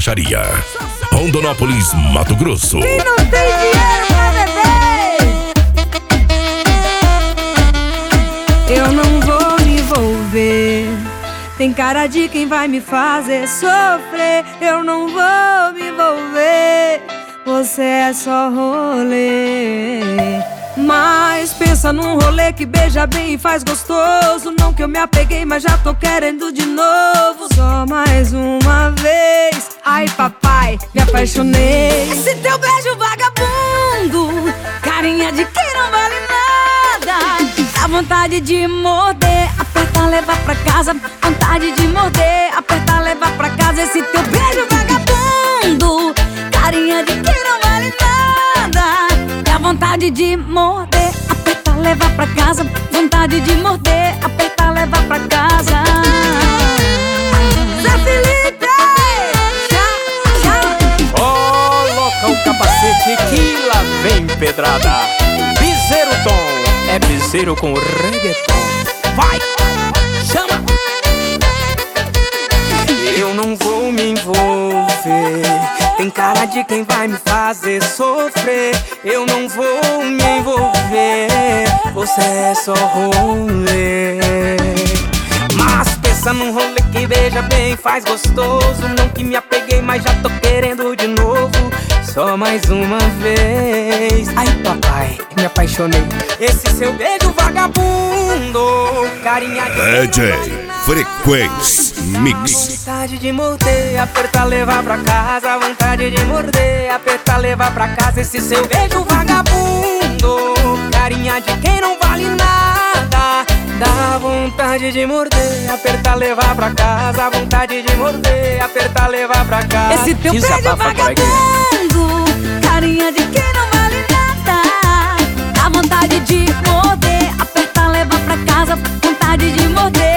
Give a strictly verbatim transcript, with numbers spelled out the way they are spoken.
Borracharia, Rondonópolis, Mato Grosso. Quem não tem dinheiro pra beber, eu não vou me envolver. Tem cara de quem vai me fazer sofrer. Eu não vou me envolver. Você é só rolê. Mas pensa num rolê que beija bem e faz gostoso. Não que eu me apeguei, mas já tô querendo de novo. Só mais uma vez. Ai papai, me apaixonei. Esse teu beijo vagabundo, carinha de quem não vale nada. Dá vontade de morder, apertar, levar pra casa. Vontade de morder, apertar, levar pra casa. Esse teu beijo vagabundo, carinha de quem não vale nada. Dá vontade de morder, apertar, levar pra casa. Vontade de morder, apertar, levar pra casa. Zé Felipe! Coloca o capacete que lá vem pedrada. Piseiro Tom, é piseiro com reggaeton. Vai, chama! Eu não vou me envolver. Tem cara de quem vai me fazer sofrer. Eu não vou me envolver. Você é só rolê. Mas pensa num rolê que beija bem, faz gostoso. Não que me apeguei, mas já tô querendo de novo. Só mais uma vez. Ai papai, me apaixonei. Esse seu beijo vagabundo, carinha de D J Frequência Mix. Vontade de morder, apertar, levar pra casa. Vontade de morder, apertar, levar pra casa. Esse seu beijo vagabundo, carinha de quem não vale nada. Dá vontade de morder, apertar, levar pra casa. Vontade de morder, apertar, levar pra casa. Esse teu beijo vagabundo, carinha de quem não vale nada. Dá vontade de morder, apertar, levar pra casa. Vontade de morder,